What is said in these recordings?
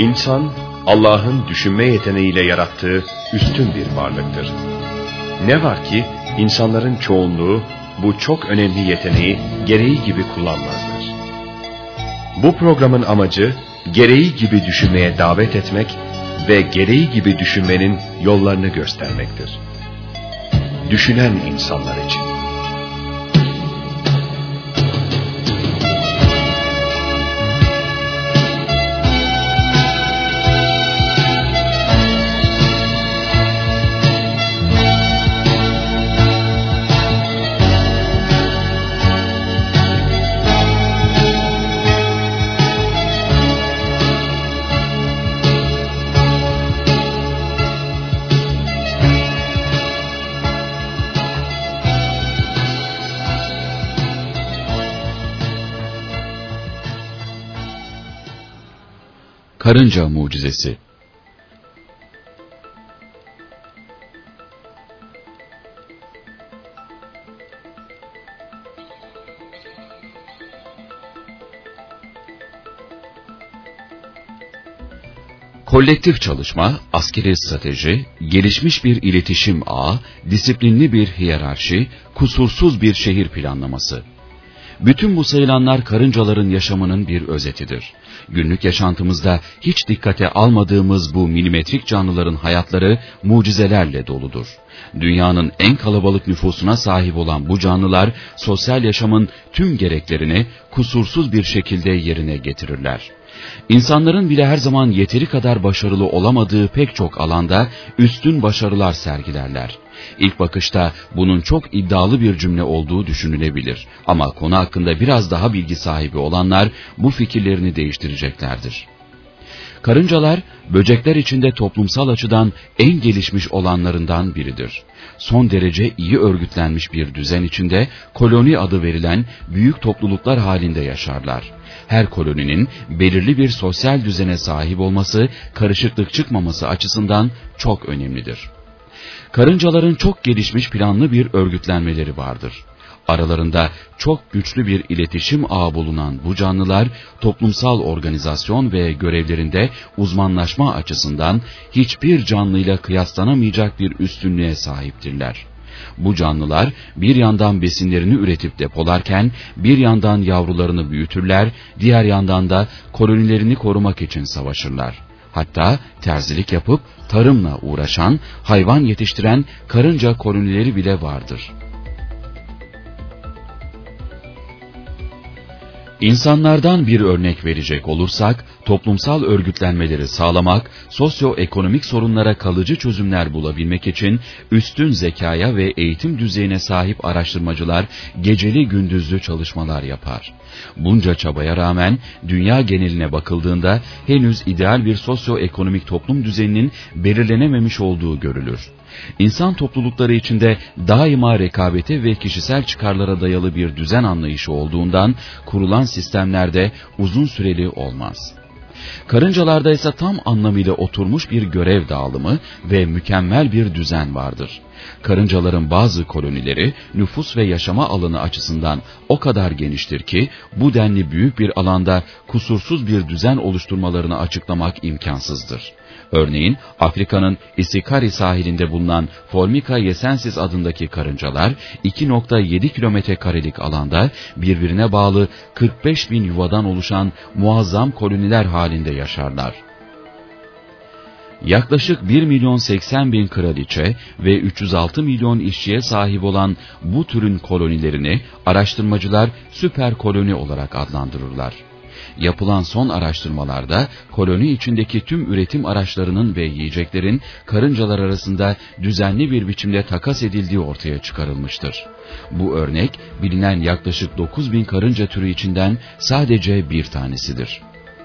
İnsan, Allah'ın düşünme yeteneğiyle yarattığı üstün bir varlıktır. Ne var ki insanların çoğunluğu bu çok önemli yeteneği gereği gibi kullanmazlar. Bu programın amacı gereği gibi düşünmeye davet etmek ve gereği gibi düşünmenin yollarını göstermektir. Düşünen insanlar için. Karınca mucizesi. Kolektif çalışma, askeri strateji, gelişmiş bir iletişim ağı, disiplinli bir hiyerarşi, kusursuz bir şehir planlaması. Bütün bu sayılanlar karıncaların yaşamının bir özetidir. Günlük yaşantımızda hiç dikkate almadığımız bu milimetrik canlıların hayatları mucizelerle doludur. Dünyanın en kalabalık nüfusuna sahip olan bu canlılar, sosyal yaşamın tüm gereklerini kusursuz bir şekilde yerine getirirler. İnsanların bile her zaman yeteri kadar başarılı olamadığı pek çok alanda üstün başarılar sergilerler. İlk bakışta bunun çok iddialı bir cümle olduğu düşünülebilir. Ama konu hakkında biraz daha bilgi sahibi olanlar bu fikirlerini değiştireceklerdir. Karıncalar, böcekler içinde toplumsal açıdan en gelişmiş olanlarından biridir. Son derece iyi örgütlenmiş bir düzen içinde koloni adı verilen büyük topluluklar halinde yaşarlar. Her koloninin belirli bir sosyal düzene sahip olması, karışıklık çıkmaması açısından çok önemlidir. Karıncaların çok gelişmiş planlı bir örgütlenmeleri vardır. Aralarında çok güçlü bir iletişim ağı bulunan bu canlılar, toplumsal organizasyon ve görevlerinde uzmanlaşma açısından hiçbir canlıyla kıyaslanamayacak bir üstünlüğe sahiptirler. Bu canlılar bir yandan besinlerini üretip depolarken, bir yandan yavrularını büyütürler, diğer yandan da kolonilerini korumak için savaşırlar. Hatta terzilik yapıp tarımla uğraşan, hayvan yetiştiren karınca kolonileri bile vardır. İnsanlardan bir örnek verecek olursak, toplumsal örgütlenmeleri sağlamak, sosyoekonomik sorunlara kalıcı çözümler bulabilmek için üstün zekaya ve eğitim düzeyine sahip araştırmacılar geceli gündüzlü çalışmalar yapar. Bunca çabaya rağmen dünya geneline bakıldığında henüz ideal bir sosyoekonomik toplum düzeninin belirlenememiş olduğu görülür. İnsan toplulukları içinde daima rekabete ve kişisel çıkarlara dayalı bir düzen anlayışı olduğundan kurulan sistemlerde uzun süreli olmaz. Karıncalarda ise tam anlamıyla oturmuş bir görev dağılımı ve mükemmel bir düzen vardır. Karıncaların bazı kolonileri nüfus ve yaşama alanı açısından o kadar geniştir ki bu denli büyük bir alanda kusursuz bir düzen oluşturmalarını açıklamak imkansızdır. Örneğin Afrika'nın Isikari sahilinde bulunan Formica yesensis adındaki karıncalar 2,7 kilometrekarelik alanda birbirine bağlı 45.000 yuvadan oluşan muazzam koloniler halinde yaşarlar. Yaklaşık 1.080.000 kraliçe ve 306 milyon işçiye sahip olan bu türün kolonilerini araştırmacılar süper koloni olarak adlandırırlar. Yapılan son araştırmalarda koloni içindeki tüm üretim araçlarının ve yiyeceklerin karıncalar arasında düzenli bir biçimde takas edildiği ortaya çıkarılmıştır. Bu örnek bilinen yaklaşık 9.000 karınca türü içinden sadece bir tanesidir.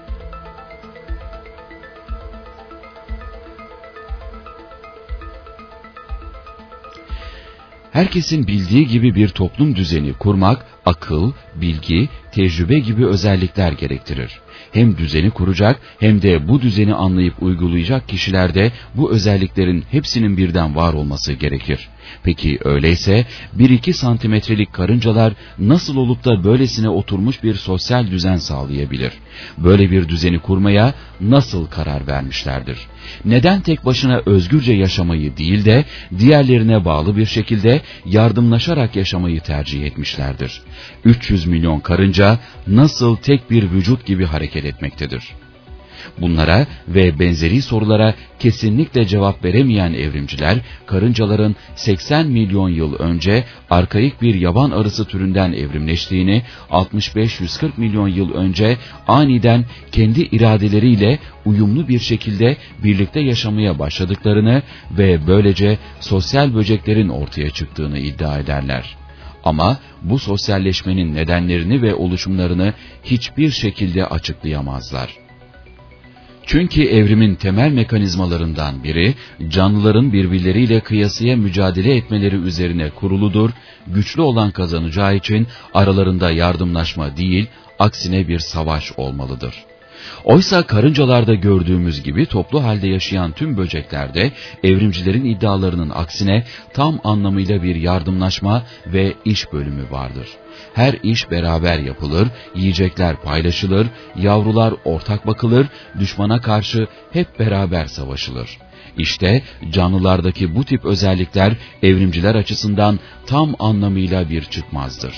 Herkesin bildiği gibi bir toplum düzeni kurmak, akıl, bilgi, tecrübe gibi özellikler gerektirir. hem düzeni kuracak hem de bu düzeni anlayıp uygulayacak kişilerde bu özelliklerin hepsinin birden var olması gerekir. Peki öyleyse 1-2 santimetrelik karıncalar nasıl olup da böylesine oturmuş bir sosyal düzen sağlayabilir? Böyle bir düzeni kurmaya nasıl karar vermişlerdir? Neden tek başına özgürce yaşamayı değil de diğerlerine bağlı bir şekilde yardımlaşarak yaşamayı tercih etmişlerdir? 300 milyon karınca nasıl tek bir vücut gibi hareket etmektedir? Bunlara ve benzeri sorulara kesinlikle cevap veremeyen evrimciler, karıncaların 80 milyon yıl önce arkaik bir yaban arısı türünden evrimleştiğini, 65-140 milyon yıl önce aniden kendi iradeleriyle uyumlu bir şekilde birlikte yaşamaya başladıklarını ve böylece sosyal böceklerin ortaya çıktığını iddia ederler. Ama bu sosyalleşmenin nedenlerini ve oluşumlarını hiçbir şekilde açıklayamazlar. Çünkü evrimin temel mekanizmalarından biri, canlıların birbirleriyle kıyasıya mücadele etmeleri üzerine kuruludur, güçlü olan kazanacağı için aralarında yardımlaşma değil, aksine bir savaş olmalıdır. Oysa karıncalarda gördüğümüz gibi toplu halde yaşayan tüm böceklerde evrimcilerin iddialarının aksine tam anlamıyla bir yardımlaşma ve iş bölümü vardır. Her iş beraber yapılır, yiyecekler paylaşılır, yavrular ortak bakılır, düşmana karşı hep beraber savaşılır. İşte canlılardaki bu tip özellikler evrimciler açısından tam anlamıyla bir çıkmazdır.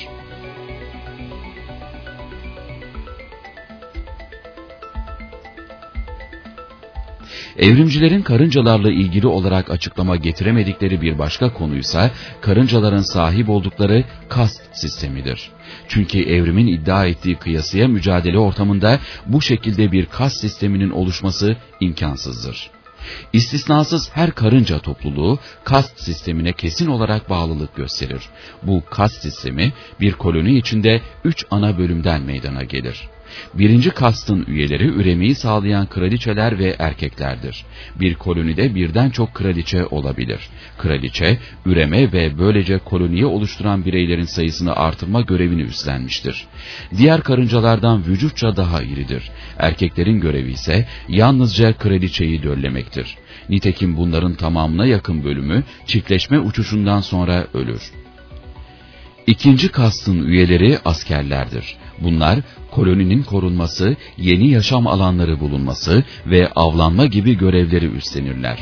Evrimcilerin karıncalarla ilgili olarak açıklama getiremedikleri bir başka konuysa karıncaların sahip oldukları kast sistemidir. Çünkü evrimin iddia ettiği kıyasıya mücadele ortamında bu şekilde bir kast sisteminin oluşması imkansızdır. İstisnasız her karınca topluluğu kast sistemine kesin olarak bağlılık gösterir. Bu kast sistemi bir koloni içinde 3 ana bölümden meydana gelir. Birinci kastın üyeleri üremeyi sağlayan kraliçeler ve erkeklerdir. Bir kolonide birden çok kraliçe olabilir. Kraliçe, üreme ve böylece koloniyi oluşturan bireylerin sayısını artırma görevini üstlenmiştir. Diğer karıncalardan vücutça daha iridir. Erkeklerin görevi ise yalnızca kraliçeyi döllemektir. Nitekim bunların tamamına yakın bölümü çiftleşme uçuşundan sonra ölür. İkinci kastın üyeleri askerlerdir. Bunlar koloninin korunması, yeni yaşam alanları bulunması ve avlanma gibi görevleri üstlenirler.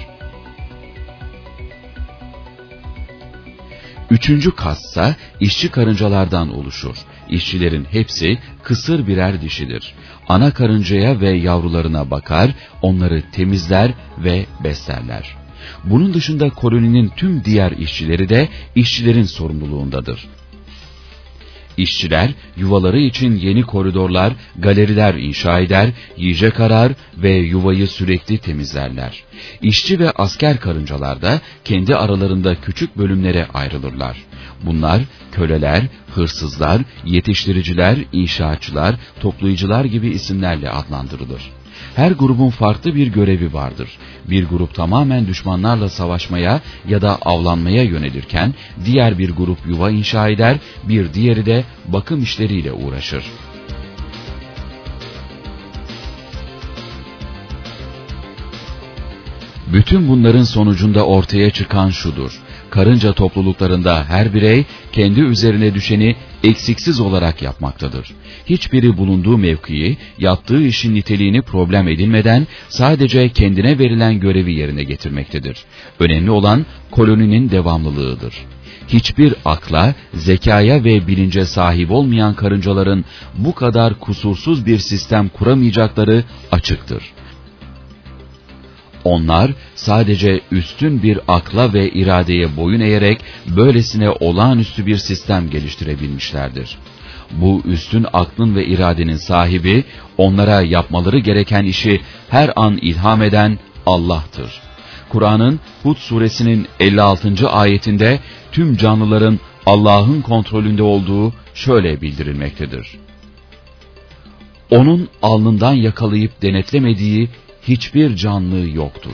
Üçüncü kastsa işçi karıncalardan oluşur. İşçilerin hepsi kısır birer dişidir. Ana karıncaya ve yavrularına bakar, onları temizler ve beslerler. Bunun dışında koloninin tüm diğer işçileri de işçilerin sorumluluğundadır. İşçiler yuvaları için yeni koridorlar, galeriler inşa eder, yiyecek arar ve yuvayı sürekli temizlerler. İşçi ve asker karıncalar da kendi aralarında küçük bölümlere ayrılırlar. Bunlar köleler, hırsızlar, yetiştiriciler, inşaatçılar, toplayıcılar gibi isimlerle adlandırılır. Her grubun farklı bir görevi vardır. Bir grup tamamen düşmanlarla savaşmaya ya da avlanmaya yönelirken, diğer bir grup yuva inşa eder, bir diğeri de bakım işleriyle uğraşır. Bütün bunların sonucunda ortaya çıkan şudur: karınca topluluklarında her birey kendi üzerine düşeni eksiksiz olarak yapmaktadır. Hiçbiri bulunduğu mevkiyi, yaptığı işin niteliğini problem edilmeden sadece kendine verilen görevi yerine getirmektedir. Önemli olan koloninin devamlılığıdır. Hiçbir akla, zekaya ve bilince sahip olmayan karıncaların bu kadar kusursuz bir sistem kuramayacakları açıktır. Onlar sadece üstün bir akla ve iradeye boyun eğerek böylesine olağanüstü bir sistem geliştirebilmişlerdir. Bu üstün aklın ve iradenin sahibi, onlara yapmaları gereken işi her an ilham eden Allah'tır. Kur'an'ın Hud suresinin 56. ayetinde tüm canlıların Allah'ın kontrolünde olduğu şöyle bildirilmektedir: Onun alnından yakalayıp denetlemediği hiçbir canlı yoktur.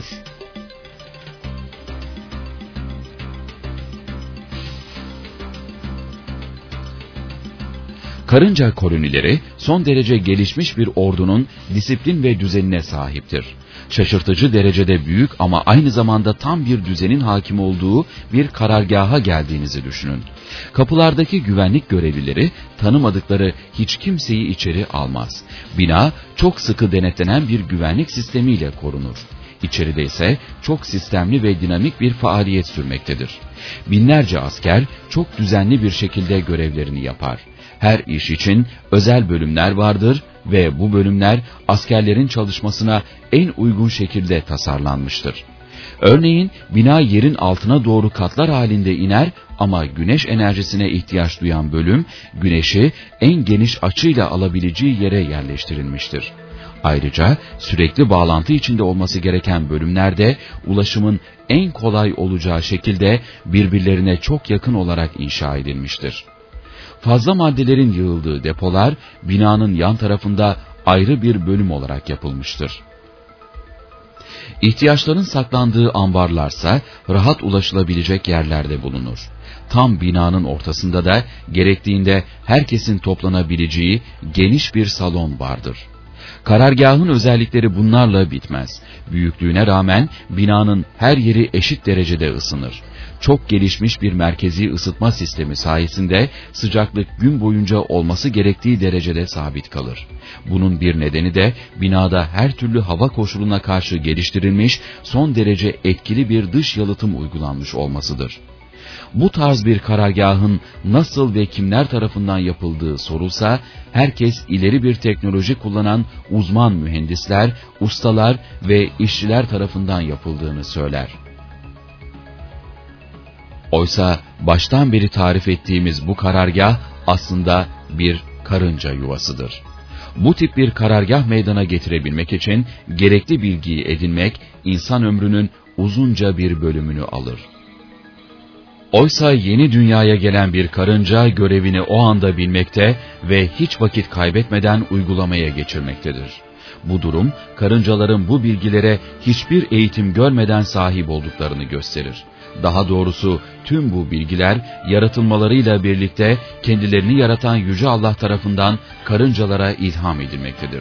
Karınca kolonileri son derece gelişmiş bir ordunun disiplin ve düzenine sahiptir. Şaşırtıcı derecede büyük ama aynı zamanda tam bir düzenin hakim olduğu bir karargaha geldiğinizi düşünün. Kapılardaki güvenlik görevlileri tanımadıkları hiç kimseyi içeri almaz. Bina çok sıkı denetlenen bir güvenlik sistemiyle korunur. İçeride ise çok sistemli ve dinamik bir faaliyet sürmektedir. Binlerce asker çok düzenli bir şekilde görevlerini yapar. Her iş için özel bölümler vardır ve bu bölümler askerlerin çalışmasına en uygun şekilde tasarlanmıştır. Örneğin bina yerin altına doğru katlar halinde iner ama güneş enerjisine ihtiyaç duyan bölüm, güneşi en geniş açıyla alabileceği yere yerleştirilmiştir. Ayrıca sürekli bağlantı içinde olması gereken bölümlerde ulaşımın en kolay olacağı şekilde birbirlerine çok yakın olarak inşa edilmiştir. Fazla maddelerin yığıldığı depolar binanın yan tarafında ayrı bir bölüm olarak yapılmıştır. İhtiyaçların saklandığı ambarlarsa rahat ulaşılabilecek yerlerde bulunur. Tam binanın ortasında da gerektiğinde herkesin toplanabileceği geniş bir salon vardır. Karargahın özellikleri bunlarla bitmez. Büyüklüğüne rağmen binanın her yeri eşit derecede ısınır. Çok gelişmiş bir merkezi ısıtma sistemi sayesinde sıcaklık gün boyunca olması gerektiği derecede sabit kalır. Bunun bir nedeni de binada her türlü hava koşuluna karşı geliştirilmiş son derece etkili bir dış yalıtım uygulanmış olmasıdır. Bu tarz bir karargahın nasıl ve kimler tarafından yapıldığı sorulsa, herkes ileri bir teknoloji kullanan uzman mühendisler, ustalar ve işçiler tarafından yapıldığını söyler. Oysa baştan beri tarif ettiğimiz bu karargah aslında bir karınca yuvasıdır. Bu tip bir karargah meydana getirebilmek için gerekli bilgiyi edinmek, insan ömrünün uzunca bir bölümünü alır. Oysa yeni dünyaya gelen bir karınca görevini o anda bilmekte ve hiç vakit kaybetmeden uygulamaya geçirmektedir. Bu durum, karıncaların bu bilgilere hiçbir eğitim görmeden sahip olduklarını gösterir. Daha doğrusu tüm bu bilgiler yaratılmalarıyla birlikte kendilerini yaratan Yüce Allah tarafından karıncalara ilham edilmektedir.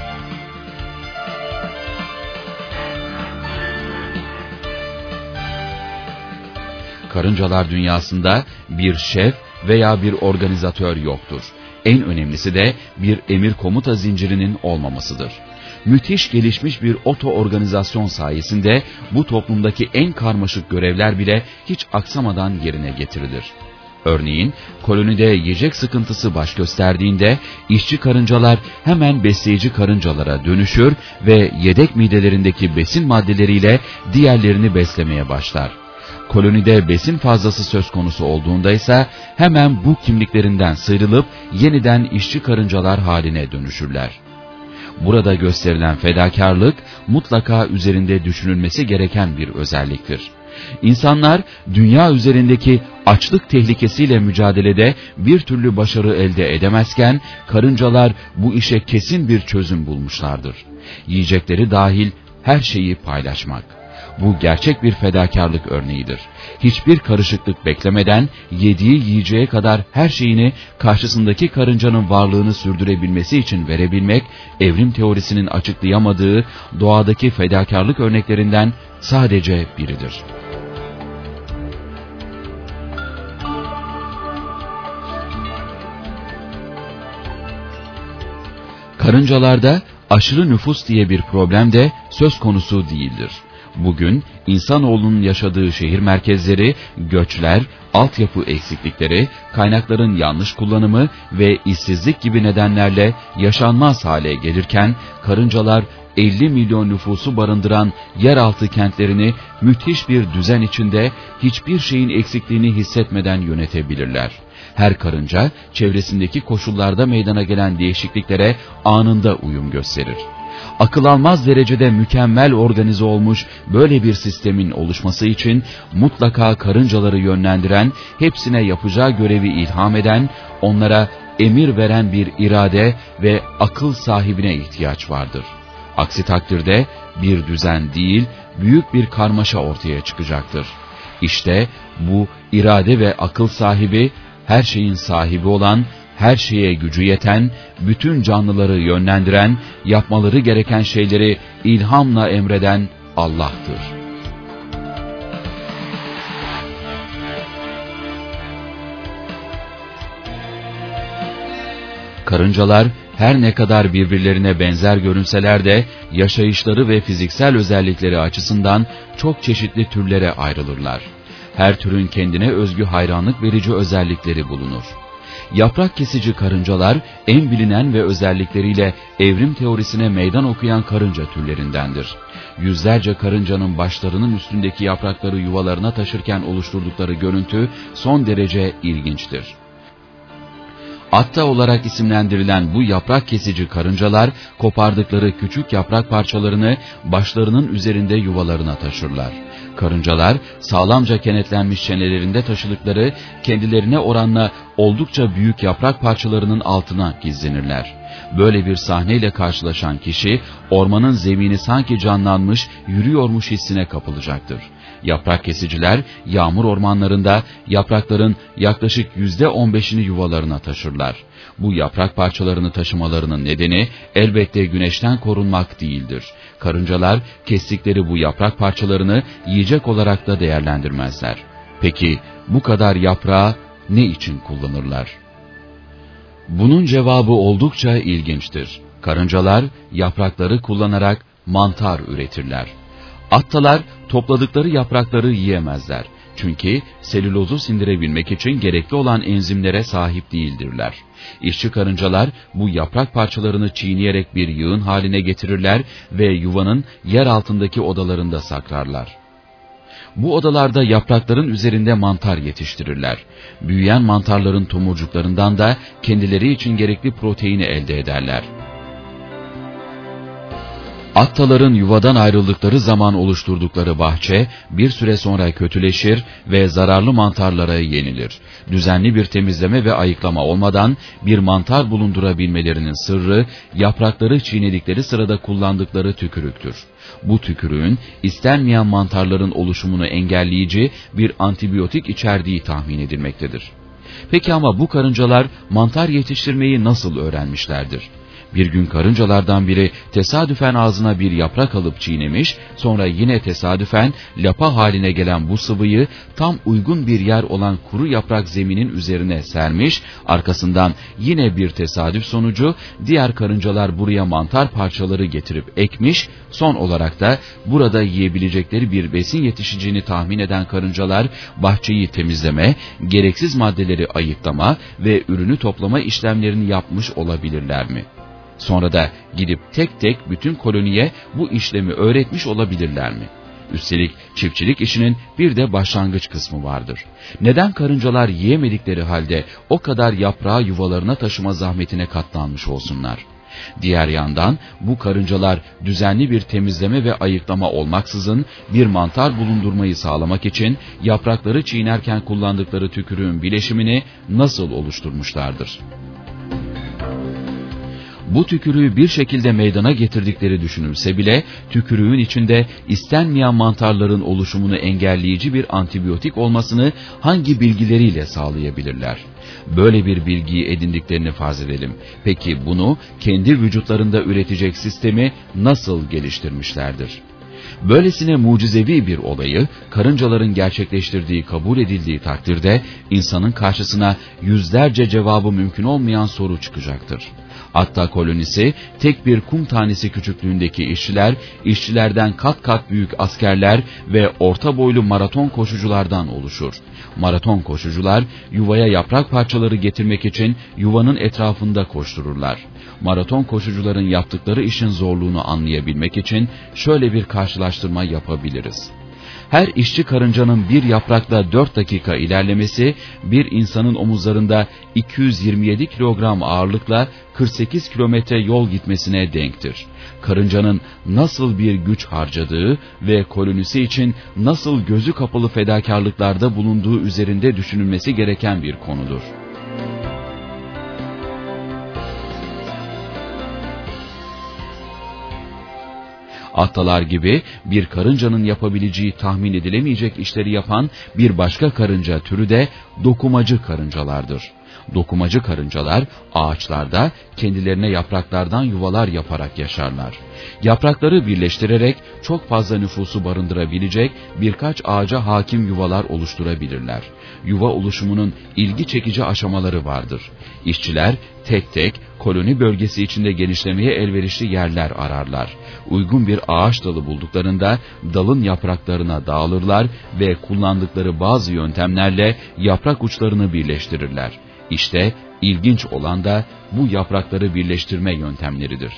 Karıncalar dünyasında bir şef veya bir organizatör yoktur. En önemlisi de bir emir komuta zincirinin olmamasıdır. Müthiş gelişmiş bir oto-organizasyon sayesinde bu toplumdaki en karmaşık görevler bile hiç aksamadan yerine getirilir. Örneğin kolonide yiyecek sıkıntısı baş gösterdiğinde işçi karıncalar hemen besleyici karıncalara dönüşür ve yedek midelerindeki besin maddeleriyle diğerlerini beslemeye başlar. Kolonide besin fazlası söz konusu olduğunda ise hemen bu kimliklerinden sıyrılıp yeniden işçi karıncalar haline dönüşürler. Burada gösterilen fedakarlık mutlaka üzerinde düşünülmesi gereken bir özelliktir. İnsanlar dünya üzerindeki açlık tehlikesiyle mücadelede bir türlü başarı elde edemezken karıncalar bu işe kesin bir çözüm bulmuşlardır. Yiyecekleri dahil her şeyi paylaşmak. Bu gerçek bir fedakarlık örneğidir. Hiçbir karışıklık beklemeden yediği yiyeceğe kadar her şeyini karşısındaki karıncanın varlığını sürdürebilmesi için verebilmek, evrim teorisinin açıklayamadığı doğadaki fedakarlık örneklerinden sadece biridir. Karıncalarda aşırı nüfus diye bir problem de söz konusu değildir. Bugün insanoğlunun yaşadığı şehir merkezleri, göçler, altyapı eksiklikleri, kaynakların yanlış kullanımı ve işsizlik gibi nedenlerle yaşanmaz hale gelirken karıncalar 50 milyon nüfusu barındıran yeraltı kentlerini müthiş bir düzen içinde hiçbir şeyin eksikliğini hissetmeden yönetebilirler. Her karınca çevresindeki koşullarda meydana gelen değişikliklere anında uyum gösterir. Akıl almaz derecede mükemmel organize olmuş böyle bir sistemin oluşması için mutlaka karıncaları yönlendiren, hepsine yapacağı görevi ilham eden, onlara emir veren bir irade ve akıl sahibine ihtiyaç vardır. Aksi takdirde bir düzen değil, büyük bir karmaşa ortaya çıkacaktır. İşte bu irade ve akıl sahibi, her şeyin sahibi olan, her şeye gücü yeten, bütün canlıları yönlendiren, yapmaları gereken şeyleri ilhamla emreden Allah'tır. Karıncalar her ne kadar birbirlerine benzer görünseler de yaşayışları ve fiziksel özellikleri açısından çok çeşitli türlere ayrılırlar. Her türün kendine özgü hayranlık verici özellikleri bulunur. Yaprak kesici karıncalar en bilinen ve özellikleriyle evrim teorisine meydan okuyan karınca türlerindendir. Yüzlerce karıncanın başlarının üstündeki yaprakları yuvalarına taşırken oluşturdukları görüntü son derece ilginçtir. Atta olarak isimlendirilen bu yaprak kesici karıncalar kopardıkları küçük yaprak parçalarını başlarının üzerinde yuvalarına taşırlar. Karıncalar sağlamca kenetlenmiş çenelerinde taşıdıkları kendilerine oranla oldukça büyük yaprak parçalarının altına gizlenirler. Böyle bir sahneyle karşılaşan kişi ormanın zemini sanki canlanmış, yürüyormuş hissine kapılacaktır. Yaprak kesiciler yağmur ormanlarında yaprakların yaklaşık %15'ini yuvalarına taşırlar. Bu yaprak parçalarını taşımalarının nedeni elbette güneşten korunmak değildir. Karıncalar kestikleri bu yaprak parçalarını yiyecek olarak da değerlendirmezler. Peki bu kadar yaprağı ne için kullanırlar? Bunun cevabı oldukça ilginçtir. Karıncalar yaprakları kullanarak mantar üretirler. Attalar topladıkları yaprakları yiyemezler. Çünkü selülozu sindirebilmek için gerekli olan enzimlere sahip değildirler. İşçi karıncalar bu yaprak parçalarını çiğneyerek bir yığın haline getirirler ve yuvanın yer altındaki odalarında saklarlar. Bu odalarda yaprakların üzerinde mantar yetiştirirler. Büyüyen mantarların tomurcuklarından da kendileri için gerekli proteini elde ederler. Attaların yuvadan ayrıldıkları zaman oluşturdukları bahçe bir süre sonra kötüleşir ve zararlı mantarlara yenilir. Düzenli bir temizleme ve ayıklama olmadan bir mantar bulundurabilmelerinin sırrı yaprakları çiğnedikleri sırada kullandıkları tükürüktür. Bu tükürüğün istenmeyen mantarların oluşumunu engelleyici bir antibiyotik içerdiği tahmin edilmektedir. Peki ama bu karıncalar mantar yetiştirmeyi nasıl öğrenmişlerdir? Bir gün karıncalardan biri tesadüfen ağzına bir yaprak alıp çiğnemiş, sonra yine tesadüfen lapa haline gelen bu sıvıyı tam uygun bir yer olan kuru yaprak zeminin üzerine sermiş, arkasından yine bir tesadüf sonucu diğer karıncalar buraya mantar parçaları getirip ekmiş, son olarak da burada yiyebilecekleri bir besin yetişeceğini tahmin eden karıncalar bahçeyi temizleme, gereksiz maddeleri ayıklama ve ürünü toplama işlemlerini yapmış olabilirler mi? Sonra da gidip tek tek bütün koloniye bu işlemi öğretmiş olabilirler mi? Üstelik çiftçilik işinin bir de başlangıç kısmı vardır. Neden karıncalar yiyemedikleri halde o kadar yaprağı yuvalarına taşıma zahmetine katlanmış olsunlar? Diğer yandan bu karıncalar düzenli bir temizleme ve ayıklama olmaksızın bir mantar bulundurmayı sağlamak için yaprakları çiğnerken kullandıkları tükürüğün bileşimini nasıl oluşturmuşlardır? Bu tükürüğü bir şekilde meydana getirdikleri düşünülse bile tükürüğün içinde istenmeyen mantarların oluşumunu engelleyici bir antibiyotik olmasını hangi bilgileriyle sağlayabilirler? Böyle bir bilgiyi edindiklerini farz edelim. Peki bunu kendi vücutlarında üretecek sistemi nasıl geliştirmişlerdir? Böylesine mucizevi bir olayı karıncaların gerçekleştirdiği kabul edildiği takdirde insanın karşısına yüzlerce cevabı mümkün olmayan soru çıkacaktır. Atta kolonisi tek bir kum tanesi küçüklüğündeki işçiler, işçilerden kat kat büyük askerler ve orta boylu maraton koşuculardan oluşur. Maraton koşucular yuvaya yaprak parçaları getirmek için yuvanın etrafında koştururlar. Maraton koşucuların yaptıkları işin zorluğunu anlayabilmek için şöyle bir karşılaştırma yapabiliriz. Her işçi karıncanın bir yaprakla 4 dakika ilerlemesi, bir insanın omuzlarında 227 kilogram ağırlıkla 48 kilometre yol gitmesine denktir. Karıncanın nasıl bir güç harcadığı ve kolonisi için nasıl gözü kapalı fedakarlıklarda bulunduğu üzerinde düşünülmesi gereken bir konudur. Attalar gibi bir karıncanın yapabileceği tahmin edilemeyecek işleri yapan bir başka karınca türü de dokumacı karıncalardır. Dokumacı karıncalar ağaçlarda kendilerine yapraklardan yuvalar yaparak yaşarlar. Yaprakları birleştirerek çok fazla nüfusu barındırabilecek birkaç ağaca hakim yuvalar oluşturabilirler. Yuva oluşumunun ilgi çekici aşamaları vardır. İşçiler tek tek koloni bölgesi içinde genişlemeye elverişli yerler ararlar. Uygun bir ağaç dalı bulduklarında dalın yapraklarına dağılırlar ve kullandıkları bazı yöntemlerle yaprak uçlarını birleştirirler. İşte ilginç olan da bu yaprakları birleştirme yöntemleridir.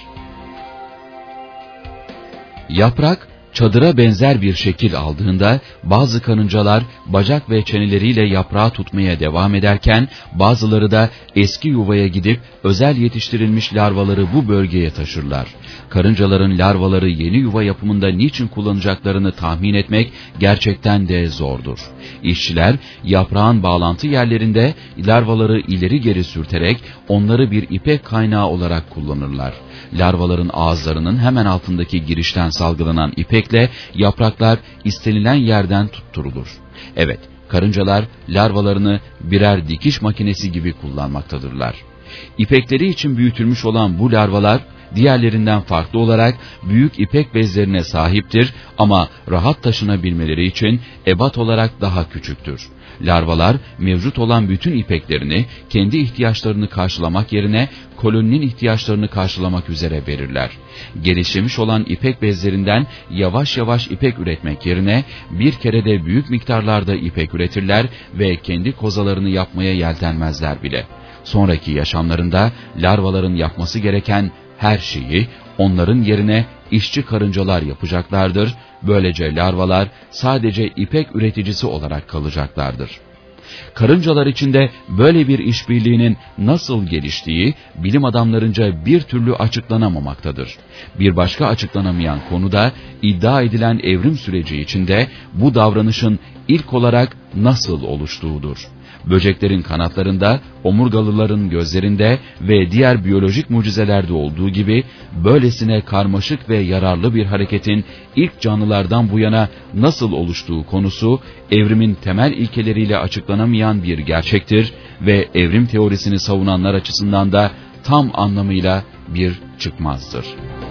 Yaprak, çadıra benzer bir şekil aldığında bazı karıncalar bacak ve çeneleriyle yaprağı tutmaya devam ederken bazıları da eski yuvaya gidip özel yetiştirilmiş larvaları bu bölgeye taşırlar. Karıncaların larvaları yeni yuva yapımında niçin kullanacaklarını tahmin etmek gerçekten de zordur. İşçiler yaprağın bağlantı yerlerinde larvaları ileri geri sürterek onları bir ipek kaynağı olarak kullanırlar. Larvaların ağızlarının hemen altındaki girişten salgılanan ipekle yapraklar istenilen yerden tutturulur. Evet, karıncalar larvalarını birer dikiş makinesi gibi kullanmaktadırlar. İpekleri için büyütülmüş olan bu larvalar diğerlerinden farklı olarak büyük ipek bezlerine sahiptir ama rahat taşınabilmeleri için ebat olarak daha küçüktür. Larvalar mevcut olan bütün ipeklerini kendi ihtiyaçlarını karşılamak yerine koloninin ihtiyaçlarını karşılamak üzere verirler. Gelişmiş olan ipek bezlerinden yavaş yavaş ipek üretmek yerine bir kerede büyük miktarlarda ipek üretirler ve kendi kozalarını yapmaya yeltenmezler bile. Sonraki yaşamlarında larvaların yapması gereken her şeyi onların yerine işçi karıncalar yapacaklardır. Böylece larvalar sadece ipek üreticisi olarak kalacaklardır. Karıncalar içinde böyle bir işbirliğinin nasıl geliştiği bilim adamlarınca bir türlü açıklanamamaktadır. Bir başka açıklanamayan konu da iddia edilen evrim süreci içinde bu davranışın ilk olarak nasıl oluştuğudur. Böceklerin kanatlarında, omurgalıların gözlerinde ve diğer biyolojik mucizelerde olduğu gibi böylesine karmaşık ve yararlı bir hareketin ilk canlılardan bu yana nasıl oluştuğu konusu evrimin temel ilkeleriyle açıklanamayan bir gerçektir ve evrim teorisini savunanlar açısından da tam anlamıyla bir çıkmazdır.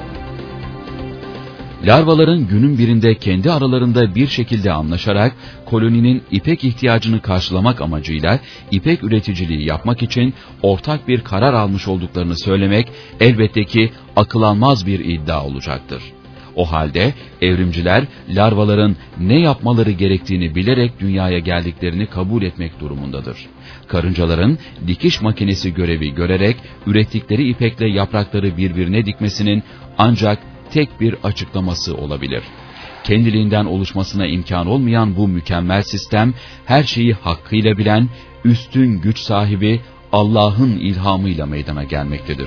Larvaların günün birinde kendi aralarında bir şekilde anlaşarak koloninin ipek ihtiyacını karşılamak amacıyla ipek üreticiliği yapmak için ortak bir karar almış olduklarını söylemek elbette ki akıl almaz bir iddia olacaktır. O halde evrimciler larvaların ne yapmaları gerektiğini bilerek dünyaya geldiklerini kabul etmek durumundadır. Karıncaların dikiş makinesi görevi görerek ürettikleri ipekle yaprakları birbirine dikmesinin ancak tek bir açıklaması olabilir. Kendiliğinden oluşmasına imkan olmayan bu mükemmel sistem, her şeyi hakkıyla bilen, üstün güç sahibi Allah'ın ilhamıyla meydana gelmektedir.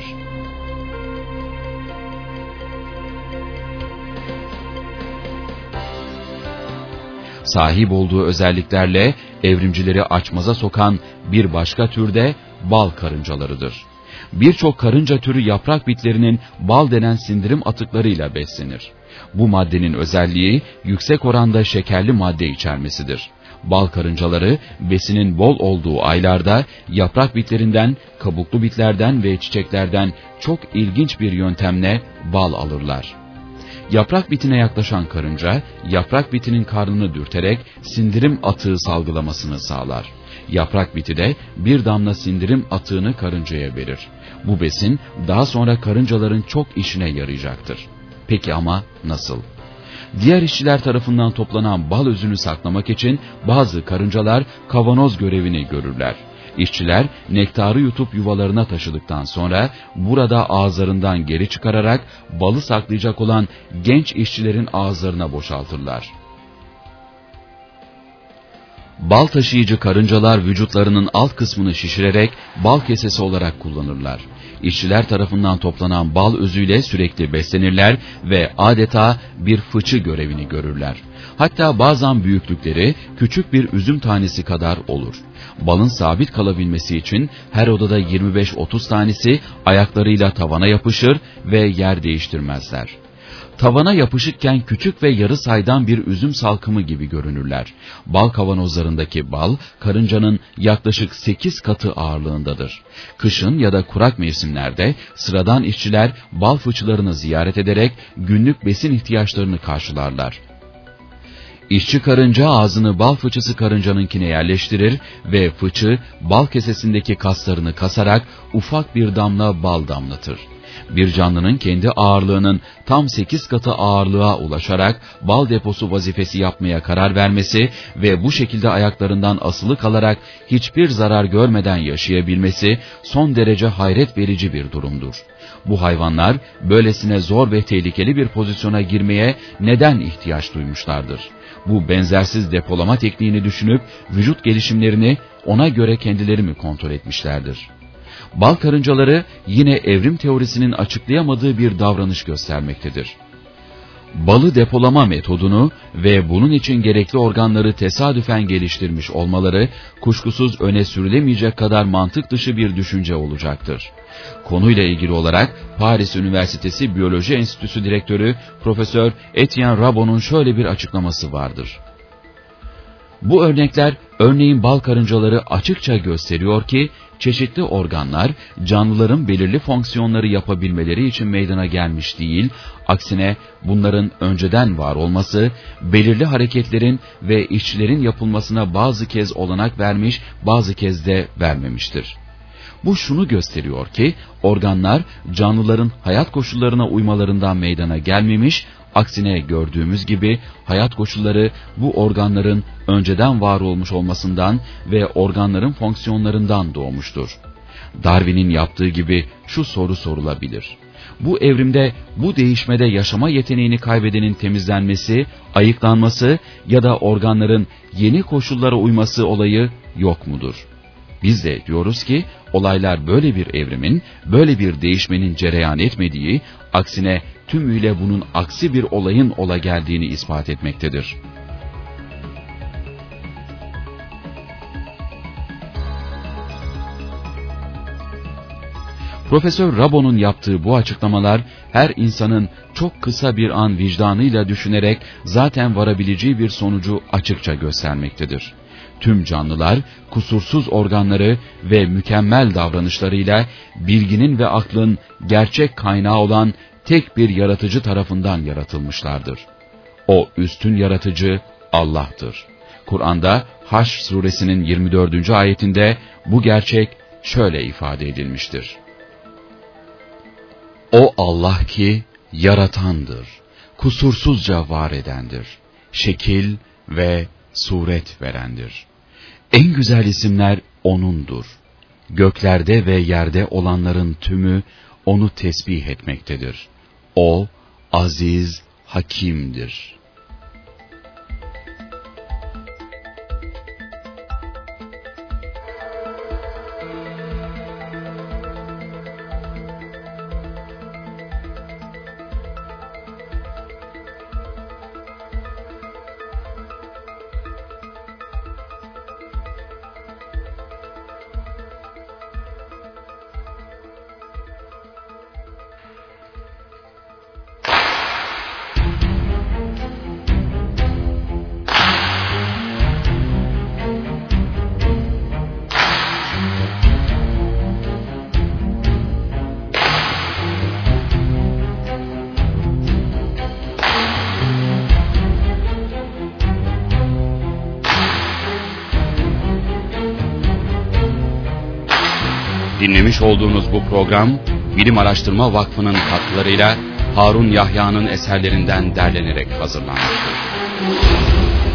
Sahip olduğu özelliklerle evrimcileri açmaza sokan bir başka tür de bal karıncalarıdır. Birçok karınca türü yaprak bitlerinin bal denen sindirim atıklarıyla beslenir. Bu maddenin özelliği yüksek oranda şekerli madde içermesidir. Bal karıncaları besinin bol olduğu aylarda yaprak bitlerinden, kabuklu bitlerden ve çiçeklerden çok ilginç bir yöntemle bal alırlar. Yaprak bitine yaklaşan karınca, yaprak bitinin karnını dürterek sindirim atığı salgılamasını sağlar. Yaprak biti de bir damla sindirim atığını karıncaya verir. Bu besin daha sonra karıncaların çok işine yarayacaktır. Peki ama nasıl? Diğer işçiler tarafından toplanan bal özünü saklamak için bazı karıncalar kavanoz görevini görürler. İşçiler nektarı yutup yuvalarına taşıdıktan sonra burada ağızlarından geri çıkararak balı saklayacak olan genç işçilerin ağızlarına boşaltırlar. Bal taşıyıcı karıncalar vücutlarının alt kısmını şişirerek bal kesesi olarak kullanırlar. İşçiler tarafından toplanan bal özüyle sürekli beslenirler ve adeta bir fıçı görevini görürler. Hatta bazen büyüklükleri küçük bir üzüm tanesi kadar olur. Balın sabit kalabilmesi için her odada 25-30 tanesi ayaklarıyla tavana yapışır ve yer değiştirmezler. Tavana yapışıkken küçük ve yarı saydam bir üzüm salkımı gibi görünürler. Bal kavanozlarındaki bal, karıncanın yaklaşık 8 katı ağırlığındadır. Kışın ya da kurak mevsimlerde sıradan işçiler bal fıçılarını ziyaret ederek günlük besin ihtiyaçlarını karşılarlar. İşçi karınca ağzını bal fıçısı karıncanınkine yerleştirir ve fıçı bal kesesindeki kaslarını kasarak ufak bir damla bal damlatır. Bir canlının kendi ağırlığının tam 8 katı ağırlığa ulaşarak bal deposu vazifesi yapmaya karar vermesi ve bu şekilde ayaklarından asılı kalarak hiçbir zarar görmeden yaşayabilmesi son derece hayret verici bir durumdur. Bu hayvanlar böylesine zor ve tehlikeli bir pozisyona girmeye neden ihtiyaç duymuşlardır? Bu benzersiz depolama tekniğini düşünüp vücut gelişimlerini ona göre kendileri mi kontrol etmişlerdir? Bal karıncaları yine evrim teorisinin açıklayamadığı bir davranış göstermektedir. Balı depolama metodunu ve bunun için gerekli organları tesadüfen geliştirmiş olmaları kuşkusuz öne sürülemeyecek kadar mantık dışı bir düşünce olacaktır. Konuyla ilgili olarak Paris Üniversitesi Biyoloji Enstitüsü Direktörü Profesör Etienne Rabon'un şöyle bir açıklaması vardır. Bu örnekler örneğin bal karıncaları açıkça gösteriyor ki çeşitli organlar canlıların belirli fonksiyonları yapabilmeleri için meydana gelmiş değil, aksine bunların önceden var olması, belirli hareketlerin ve işlerin yapılmasına bazı kez olanak vermiş, bazı kez de vermemiştir. Bu şunu gösteriyor ki organlar canlıların hayat koşullarına uymalarından meydana gelmemiş, aksine gördüğümüz gibi hayat koşulları bu organların önceden var olmuş olmasından ve organların fonksiyonlarından doğmuştur. Darwin'in yaptığı gibi şu soru sorulabilir. Bu evrimde, bu değişmede yaşama yeteneğini kaybedenin temizlenmesi, ayıklanması ya da organların yeni koşullara uyması olayı yok mudur? Biz de diyoruz ki olaylar böyle bir evrimin, böyle bir değişmenin cereyan etmediği, aksine tümüyle bunun aksi bir olayın ola geldiğini ispat etmektedir. Profesör Rabon'un yaptığı bu açıklamalar her insanın çok kısa bir an vicdanıyla düşünerek zaten varabileceği bir sonucu açıkça göstermektedir. Tüm canlılar kusursuz organları ve mükemmel davranışlarıyla bilginin ve aklın gerçek kaynağı olan tek bir yaratıcı tarafından yaratılmışlardır. O üstün yaratıcı Allah'tır. Kur'an'da Haşr suresinin 24. ayetinde bu gerçek şöyle ifade edilmiştir. O Allah ki yaratandır, kusursuzca var edendir, şekil ve suret verendir. En güzel isimler O'nundur. Göklerde ve yerde olanların tümü O'nu tesbih etmektedir. O, aziz, hakimdir. Dinlemiş olduğunuz bu program, Bilim Araştırma Vakfı'nın katkılarıyla Harun Yahya'nın eserlerinden derlenerek hazırlanmıştır.